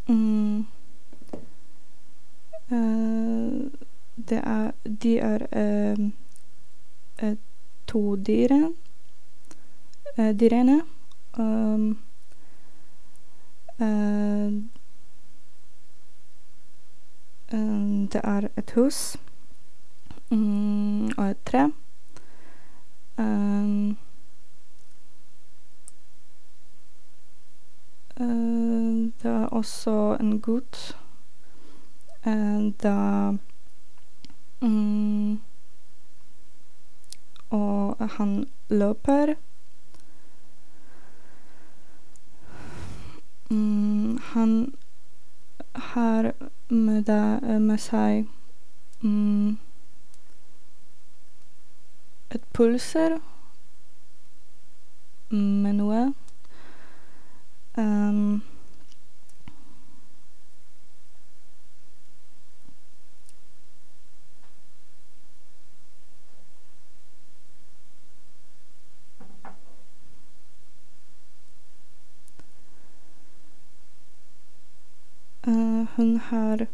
Mm, de er to dyrene. Um, eh, det er et hus og et tre. Um, det er også en gutt. Da og han løper. Han har med seg et pulser med noe. Um, hun har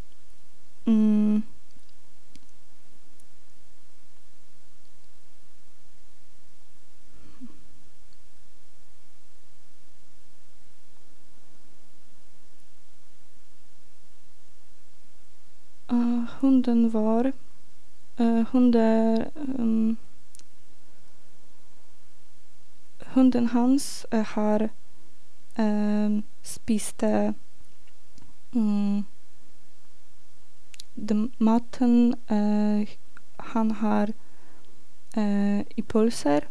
hunden var hunder Hunden hans har spiste den maten han har i pølser.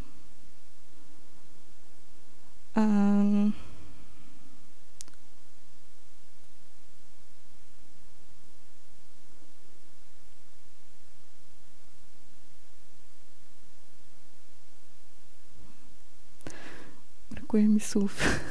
Brakuje mi słów.